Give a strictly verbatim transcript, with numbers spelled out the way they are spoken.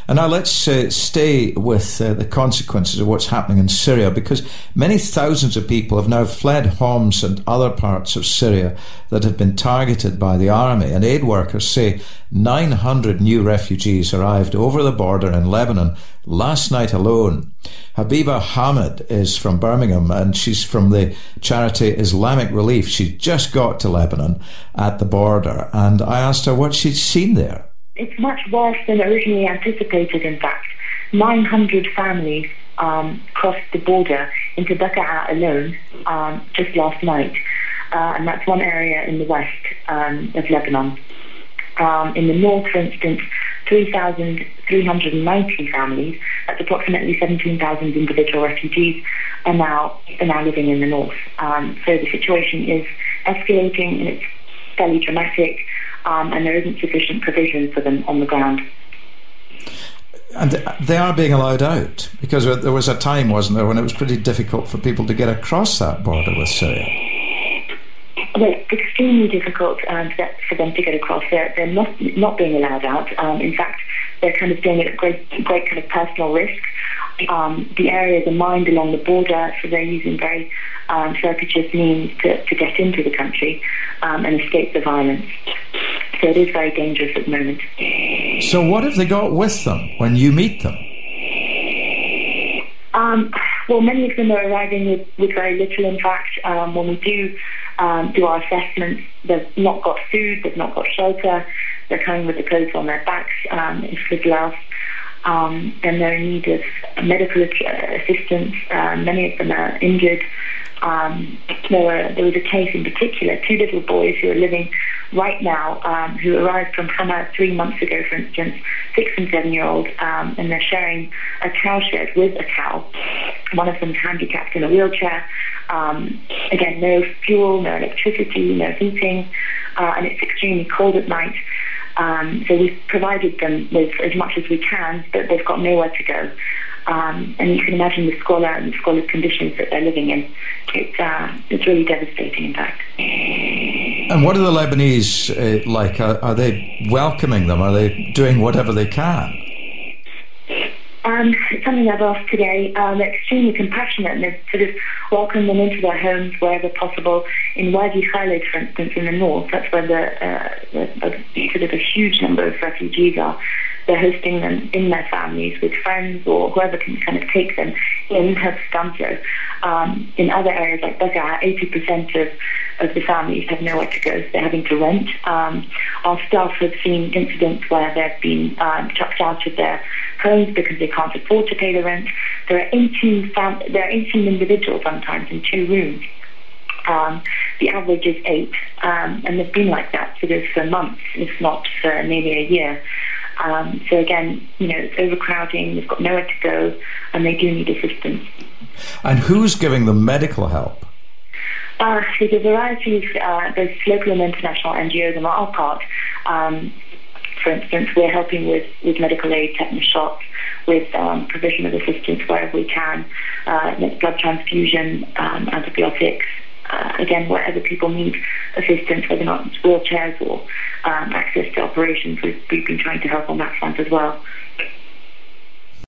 And now let's uh, stay with uh, the consequences of what's happening in Syria, because many thousands of people have now fled Homs and other parts of Syria that have been targeted by the army. And aid workers say nine hundred new refugees arrived over the border in Lebanon last night alone. Habiba Hamid is from Birmingham, and she's from the charity Islamic Relief. She just got to Lebanon at the border, and I asked her what she'd seen there. It's much worse than originally anticipated, in fact. nine hundred families um, crossed the border into Bekaa alone um, just last night. Uh, and that's one area in the west um, of Lebanon. Um, in the north, for instance, three thousand three hundred ninety families, that's approximately seventeen thousand individual refugees, are now, are now living in the north. Um, so the situation is escalating, and it's fairly dramatic. Um, and there isn't sufficient provision for them on the ground. And they are being allowed out, because there was a time, wasn't there, when it was pretty difficult for people to get across that border with Syria? Well, it's extremely difficult um, for them to get across. They're, they're not not being allowed out. Um, in fact, they're kind of doing it at great, great kind of personal risk. Um, the areas are mined along the border, so they're using very um, circuitous means to, to get into the country um, and escape the violence. So it is very dangerous at the moment. So what have they got with them when you meet them? Um, well, many of them are arriving with, with very little, in fact. Um, when we do um, do our assessments, they've not got food, they've not got shelter, they're coming with the clothes on their backs, um, if little else. Um, and they're in need of medical assistance. Uh, many of them are injured. Um, there, were, there was a case in particular, two little boys who are living right now, um, who arrived from Hama three months ago, for instance, six and seven-year-old, um, and they're sharing a cow shed with a cow. One of them's handicapped in a wheelchair. Um, again, no fuel, no electricity, no heating, uh, and it's extremely cold at night. Um, so we've provided them with as much as we can, but they've got nowhere to go. Um, and you can imagine the squalor and the squalid conditions that they're living in. It's, uh, it's really devastating, in fact. And what are the Lebanese uh, like? Are, are they welcoming them? Are they doing whatever they can? Um, it's something I've asked today. Um, they're extremely compassionate, and they've sort of welcomed them into their homes wherever possible. In Wadi Khalid, for instance, in the north, that's where the, uh, the, the sort of a huge number of refugees are. They're hosting them in their families with friends or whoever can kind of take them in have done so. Um, in other areas like Bekaa, eighty percent of, of the families have nowhere to go, so they're having to rent. Um, our staff have seen incidents where they've been um, chucked out of their homes because they can't afford to pay the rent. There are eighteen, fam- there are eighteen individuals sometimes in two rooms. Um, the average is eight, um, and they've been like that sort of for months, if not for nearly a year. Um, so again, you know, it's overcrowding, they've got nowhere to go, and they do need assistance. And who's giving them medical help? Uh, so the variety of uh, both local and international N G Os on our part. Um, for instance, we're helping with, with medical aid, tetanus shots, with um, provision of assistance wherever we can, uh, blood transfusion, um, antibiotics. Uh, again, wherever people need assistance, whether or not it's wheelchairs or um, access to operations, we've, we've been trying to help on that front as well.